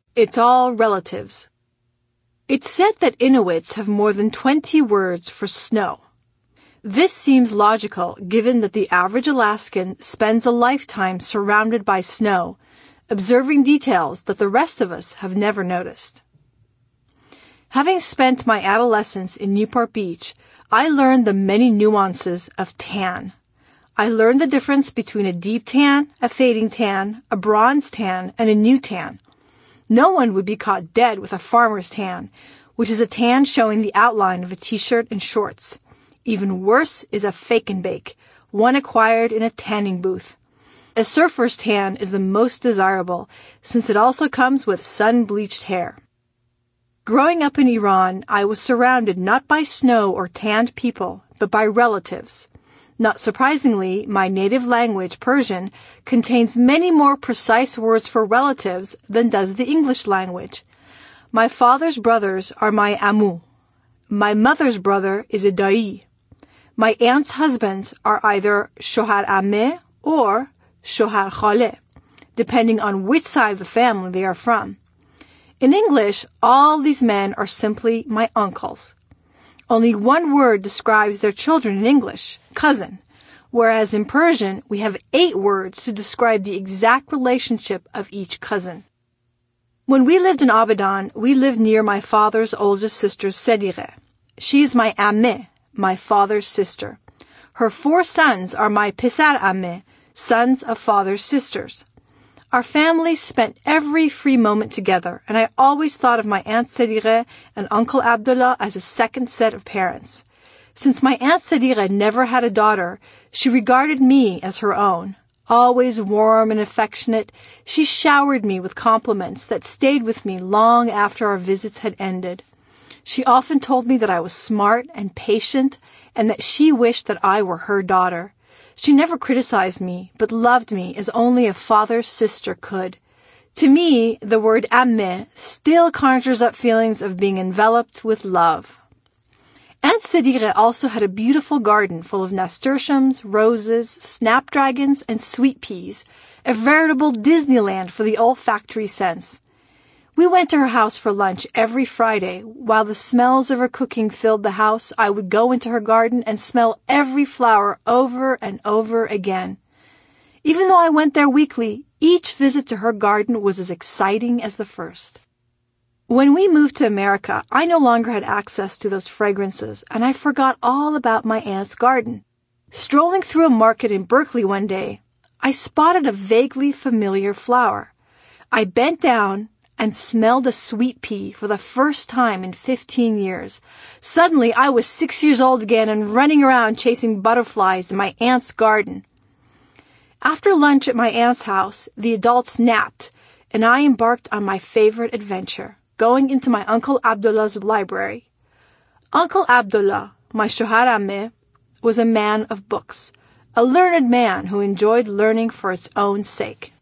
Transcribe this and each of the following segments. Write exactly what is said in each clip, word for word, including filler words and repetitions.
It's all relatives. It's said that Inuits have more than twenty words for snow. This seems logical given that the average Alaskan spends a lifetime surrounded by snow, observing details that the rest of us have never noticed. Having spent my adolescence in Newport Beach, I learned the many nuances of tan. I learned the difference between a deep tan, a fading tan, a bronze tan, and a new tan. No one would be caught dead with a farmer's tan, which is a tan showing the outline of a t-shirt and shorts. Even worse is a fake and bake, one acquired in a tanning booth. A surfer's tan is the most desirable, since it also comes with sun-bleached hair. Growing up in Iran, I was surrounded not by snow or tanned people, but by relatives. Not surprisingly, my native language, Persian, contains many more precise words for relatives than does the English language. My father's brothers are my amu. My mother's brother is a da'i. My aunt's husbands are either shohar amme or shohar khale, depending on which side of the family they are from. In English, all these men are simply my uncles. Only one word describes their children in English, cousin, whereas in Persian, we have eight words to describe the exact relationship of each cousin. When we lived in Abadan, we lived near my father's oldest sister, Sedire. She is my amme, my father's sister. Her four sons are my pesar amme, sons of father's sisters. Our family spent every free moment together, and I always thought of my Aunt Sedire and Uncle Abdullah as a second set of parents. Since my Aunt Sedire never had a daughter, she regarded me as her own. Always warm and affectionate, she showered me with compliments that stayed with me long after our visits had ended. She often told me that I was smart and patient, and that she wished that I were her daughter. She never criticized me, but loved me as only a father's sister could. To me, the word amme still conjures up feelings of being enveloped with love. Aunt Sedire also had a beautiful garden full of nasturtiums, roses, snapdragons, and sweet peas, a veritable Disneyland for the olfactory sense. We went to her house for lunch every Friday. While the smells of her cooking filled the house, I would go into her garden and smell every flower over and over again. Even though I went there weekly, each visit to her garden was as exciting as the first. When we moved to America, I no longer had access to those fragrances, and I forgot all about my aunt's garden. Strolling through a market in Berkeley one day, I spotted a vaguely familiar flower. I bent down and smelled a sweet pea for the first time in fifteen years. Suddenly, I was six years old again and running around chasing butterflies in my aunt's garden. After lunch at my aunt's house, the adults napped, and I embarked on my favorite adventure, going into my Uncle Abdullah's library. Uncle Abdullah, my shohar amme, was a man of books, a learned man who enjoyed learning for its own sake.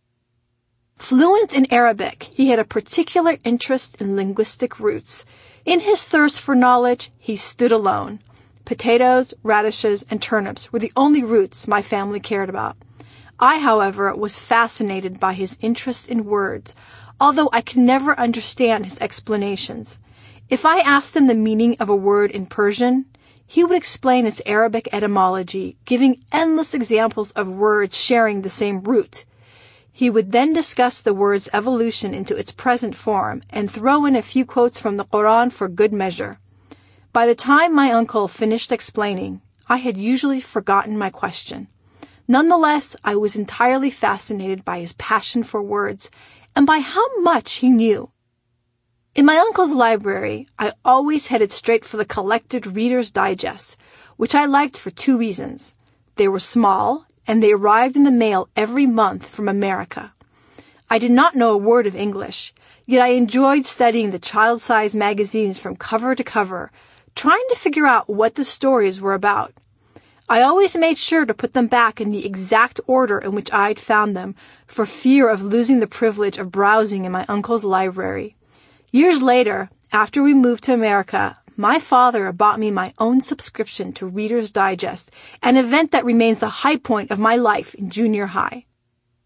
Fluent in Arabic, he had a particular interest in linguistic roots. In his thirst for knowledge, he stood alone. Potatoes, radishes, and turnips were the only roots my family cared about. I, however, was fascinated by his interest in words, although I could never understand his explanations. If I asked him the meaning of a word in Persian, he would explain its Arabic etymology, giving endless examples of words sharing the same root. He would then discuss the word's evolution into its present form and throw in a few quotes from the Quran for good measure. By the time my uncle finished explaining, I had usually forgotten my question. Nonetheless, I was entirely fascinated by his passion for words and by how much he knew. In my uncle's library, I always headed straight for the collected Reader's Digest, which I liked for two reasons. They were small, and they arrived in the mail every month from America. I did not know a word of English, yet I enjoyed studying the child-sized magazines from cover to cover, trying to figure out what the stories were about. I always made sure to put them back in the exact order in which I'd found them, for fear of losing the privilege of browsing in my uncle's library. Years later, after we moved to America, my father bought me my own subscription to Reader's Digest, an event that remains the high point of my life in junior high.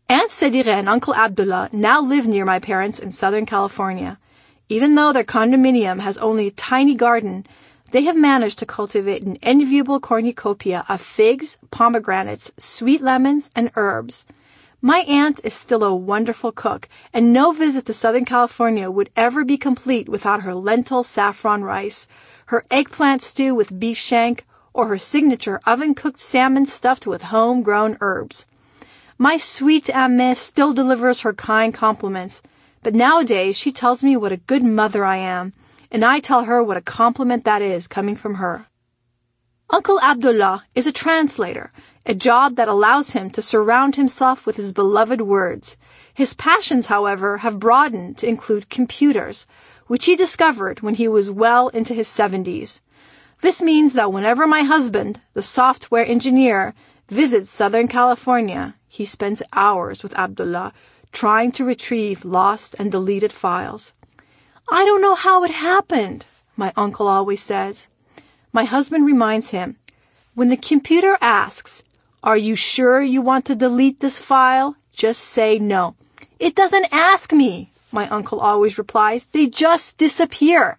Aunt Sedire and Uncle Abdullah now live near my parents in Southern California. Even though their condominium has only a tiny garden, they have managed to cultivate an enviable cornucopia of figs, pomegranates, sweet lemons, and herbs. My aunt is still a wonderful cook, and no visit to Southern California would ever be complete without her lentil saffron rice, her eggplant stew with beef shank, or her signature oven-cooked salmon stuffed with homegrown herbs. My sweet Aunt still delivers her kind compliments, but nowadays she tells me what a good mother I am, and I tell her what a compliment that is coming from her. Uncle Abdullah is a translator, a job that allows him to surround himself with his beloved words. His passions, however, have broadened to include computers, which he discovered when he was well into his seventies. This means that whenever my husband, the software engineer, visits Southern California, he spends hours with Abdullah trying to retrieve lost and deleted files. I don't know how it happened, my uncle always says. My husband reminds him, when the computer asks, are you sure you want to delete this file? Just say no. It doesn't ask me, my uncle always replies. They just disappear.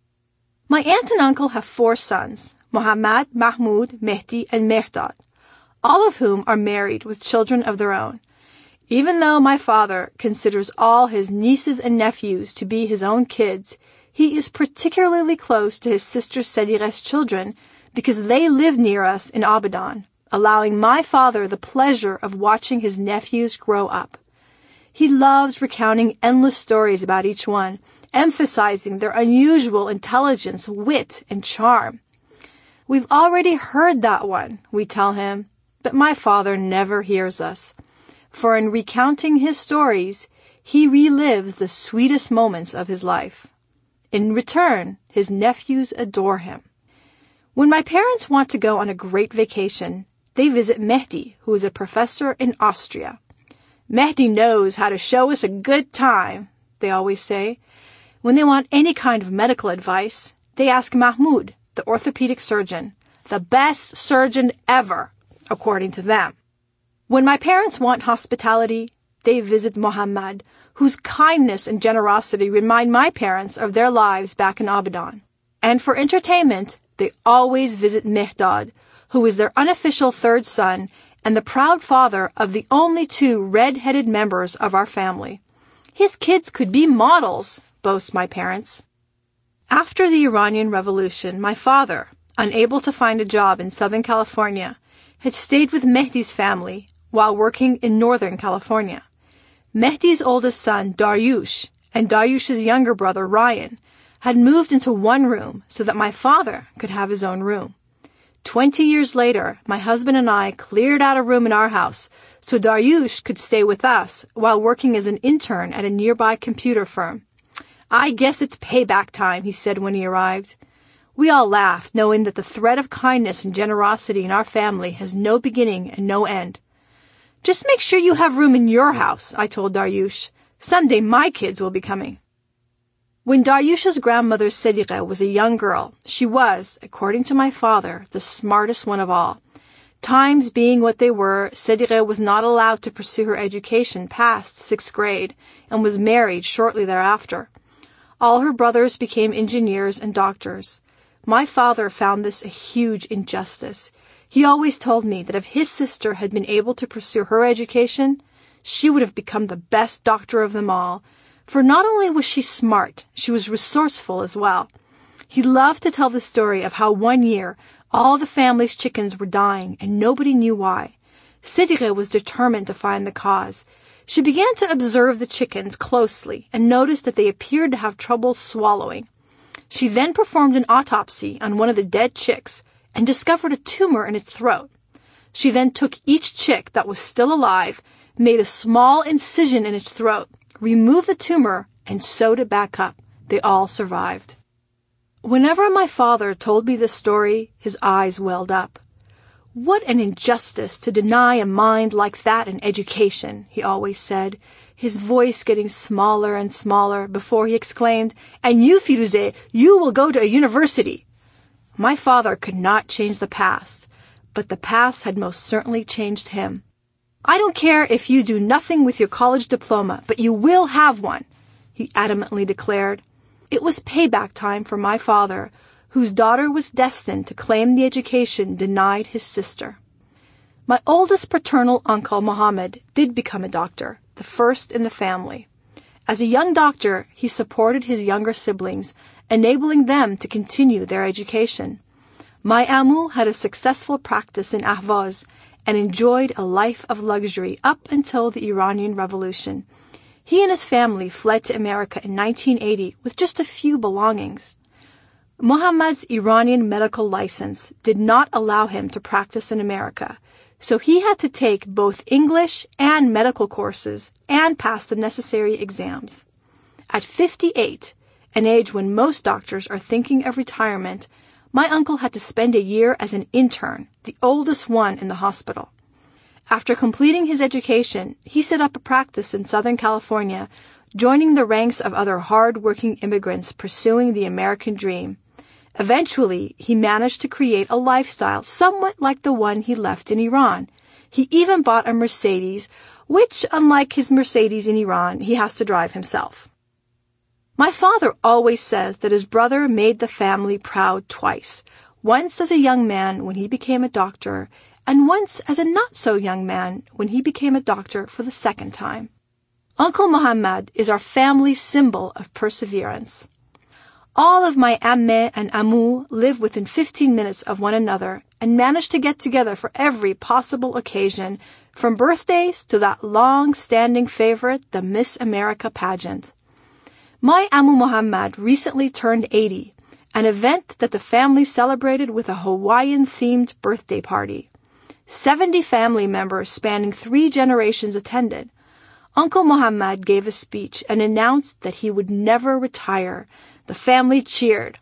My aunt and uncle have four sons, Muhammad, Mahmoud, Mehdi, and Mehdad, all of whom are married with children of their own. Even though my father considers all his nieces and nephews to be his own kids, he is particularly close to his sister Sedire's children because they live near us in Abadan, allowing my father the pleasure of watching his nephews grow up. He loves recounting endless stories about each one, emphasizing their unusual intelligence, wit, and charm. We've already heard that one, we tell him, but my father never hears us. For in recounting his stories, he relives the sweetest moments of his life. In return, his nephews adore him. When my parents want to go on a great vacation, they visit Mehdi, who is a professor in Austria. Mehdi knows how to show us a good time, they always say. When they want any kind of medical advice, they ask Mahmoud, the orthopedic surgeon, the best surgeon ever, according to them. When my parents want hospitality, they visit Muhammad, whose kindness and generosity remind my parents of their lives back in Abadan. And for entertainment, they always visit Mehdad, who is their unofficial third son and the proud father of the only two red-headed members of our family. His kids could be models, boast my parents. After the Iranian Revolution, my father, unable to find a job in Southern California, had stayed with Mehdi's family while working in Northern California. Mehdi's oldest son, Daryush, and Daryush's younger brother, Ryan, had moved into one room so that my father could have his own room. Twenty years later, my husband and I cleared out a room in our house so Daryush could stay with us while working as an intern at a nearby computer firm. I guess it's payback time, he said when he arrived. We all laughed, knowing that the thread of kindness and generosity in our family has no beginning and no end. Just make sure you have room in your house, I told Daryush. Someday my kids will be coming. When Daryush's grandmother Sedire was a young girl, she was, according to my father, the smartest one of all. Times being what they were, Sedire was not allowed to pursue her education past sixth grade and was married shortly thereafter. All her brothers became engineers and doctors. My father found this a huge injustice. He always told me that if his sister had been able to pursue her education, she would have become the best doctor of them all. For not only was she smart, she was resourceful as well. He loved to tell the story of how one year all the family's chickens were dying and nobody knew why. Sedire was determined to find the cause. She began to observe the chickens closely and noticed that they appeared to have trouble swallowing. She then performed an autopsy on one of the dead chicks and discovered a tumor in its throat. She then took each chick that was still alive, made a small incision in its throat, removed the tumor, and sewed it back up. They all survived. Whenever my father told me this story, his eyes welled up. What an injustice to deny a mind like that an education, he always said, his voice getting smaller and smaller before he exclaimed, "And you, Firuze, you will go to a university." My father could not change the past, but the past had most certainly changed him. I don't care if you do nothing with your college diploma, but you will have one, he adamantly declared. It was payback time for my father, whose daughter was destined to claim the education denied his sister. My oldest paternal uncle, Mohammed, did become a doctor, the first in the family. As a young doctor, he supported his younger siblings, enabling them to continue their education. My Amu had a successful practice in Ahvaz and enjoyed a life of luxury up until the Iranian Revolution. He and his family fled to America in nineteen eighty with just a few belongings. Mohammed's Iranian medical license did not allow him to practice in America, so he had to take both English and medical courses and pass the necessary exams. At fifty-eight, an age when most doctors are thinking of retirement, my uncle had to spend a year as an intern, the oldest one in the hospital. After completing his education, he set up a practice in Southern California, joining the ranks of other hard-working immigrants pursuing the American dream. Eventually, he managed to create a lifestyle somewhat like the one he left in Iran. He even bought a Mercedes, which, unlike his Mercedes in Iran, he has to drive himself. My father always says that his brother made the family proud twice, once as a young man when he became a doctor, and once as a not-so-young man when he became a doctor for the second time. Uncle Mohammed is our family's symbol of perseverance. All of my amme and amu live within fifteen minutes of one another and manage to get together for every possible occasion, from birthdays to that long-standing favorite, the Miss America pageant. My Amu Mohammed recently turned eighty, an event that the family celebrated with a Hawaiian-themed birthday party. Seventy family members spanning three generations attended. Uncle Mohammed gave a speech and announced that he would never retire. The family cheered.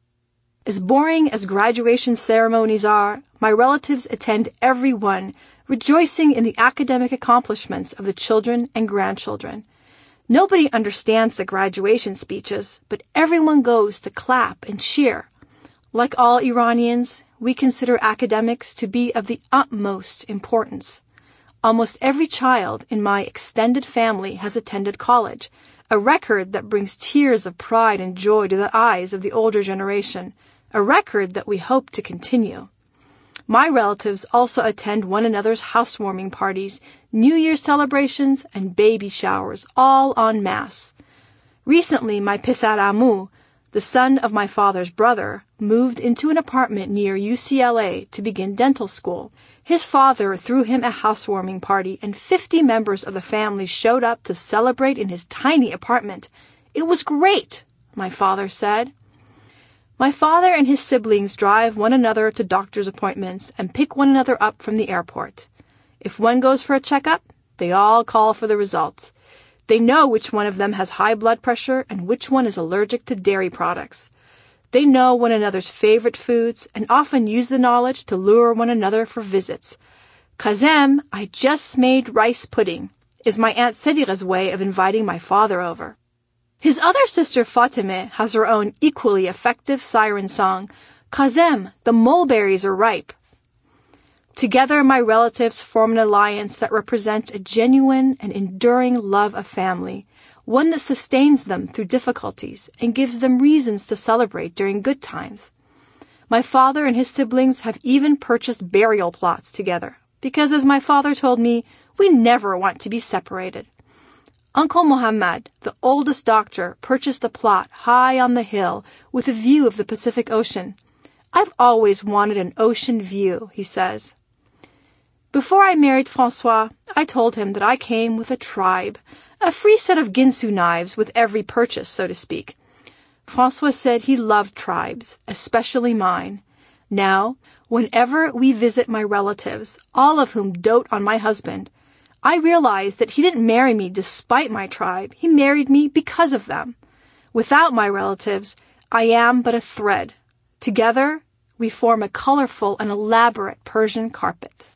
As boring as graduation ceremonies are, my relatives attend every one, rejoicing in the academic accomplishments of the children and grandchildren. Nobody understands the graduation speeches, but everyone goes to clap and cheer. Like all Iranians, we consider academics to be of the utmost importance. Almost every child in my extended family has attended college, a record that brings tears of pride and joy to the eyes of the older generation, a record that we hope to continue. My relatives also attend one another's housewarming parties, New Year's celebrations, and baby showers, all en masse. Recently, my Pisar Amu, the son of my father's brother, moved into an apartment near U C L A to begin dental school. His father threw him a housewarming party, and fifty members of the family showed up to celebrate in his tiny apartment. It was great, my father said. My father and his siblings drive one another to doctor's appointments and pick one another up from the airport. If one goes for a checkup, they all call for the results. They know which one of them has high blood pressure and which one is allergic to dairy products. They know one another's favorite foods and often use the knowledge to lure one another for visits. Kazem, I just made rice pudding, is my Aunt Sedira's way of inviting my father over. His other sister Fatime has her own equally effective siren song, Kazem, the mulberries are ripe. Together, my relatives form an alliance that represents a genuine and enduring love of family, one that sustains them through difficulties and gives them reasons to celebrate during good times. My father and his siblings have even purchased burial plots together, because as my father told me, we never want to be separated. Uncle Mohammed, the oldest doctor, purchased a plot high on the hill with a view of the Pacific Ocean. I've always wanted an ocean view, he says. Before I married Francois, I told him that I came with a tribe, a free set of Ginsu knives with every purchase, so to speak. Francois said he loved tribes, especially mine. Now, whenever we visit my relatives, all of whom dote on my husband, I realize that he didn't marry me despite my tribe. He married me because of them. Without my relatives, I am but a thread. Together, we form a colorful and elaborate Persian carpet.